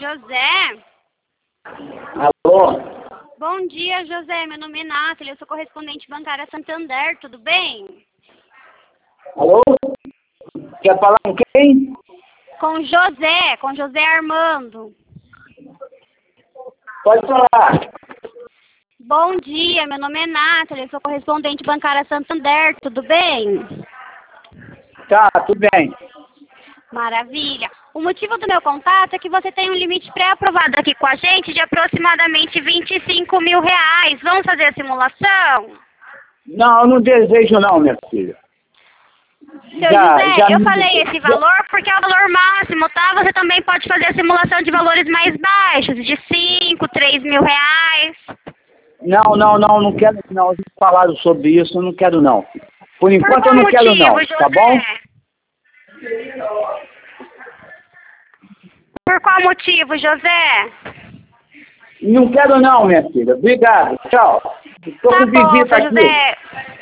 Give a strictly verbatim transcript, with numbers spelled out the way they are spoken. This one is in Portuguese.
José? Alô? Bom dia, José. Meu nome é Nathalie, eu sou correspondente bancária Santander, tudo bem? Alô? Quer falar com quem? Com José, com José Armando. Pode falar. Bom dia, meu nome é Nathalie, eu sou correspondente bancária Santander, tudo bem? Tá, tudo bem. Maravilha. O motivo do meu contato é que você tem um limite pré-aprovado aqui com a gente de aproximadamente vinte e cinco mil reais. Vamos fazer a simulação? Não, eu não desejo não, minha filha. Seu Já- José, já eu me- falei esse valor porque é o valor máximo, tá? Você também pode fazer a simulação de valores mais baixos, de cinco, três mil reais. Não, não, não, não quero não. Eles falaram sobre isso, eu não quero não. Por Por enquanto qual eu não quero motivo, não, José? tá bom? Por qual motivo, José? Não quero não, minha filha. Obrigado, tchau. Estou Tá com bom, visita seu aqui. José.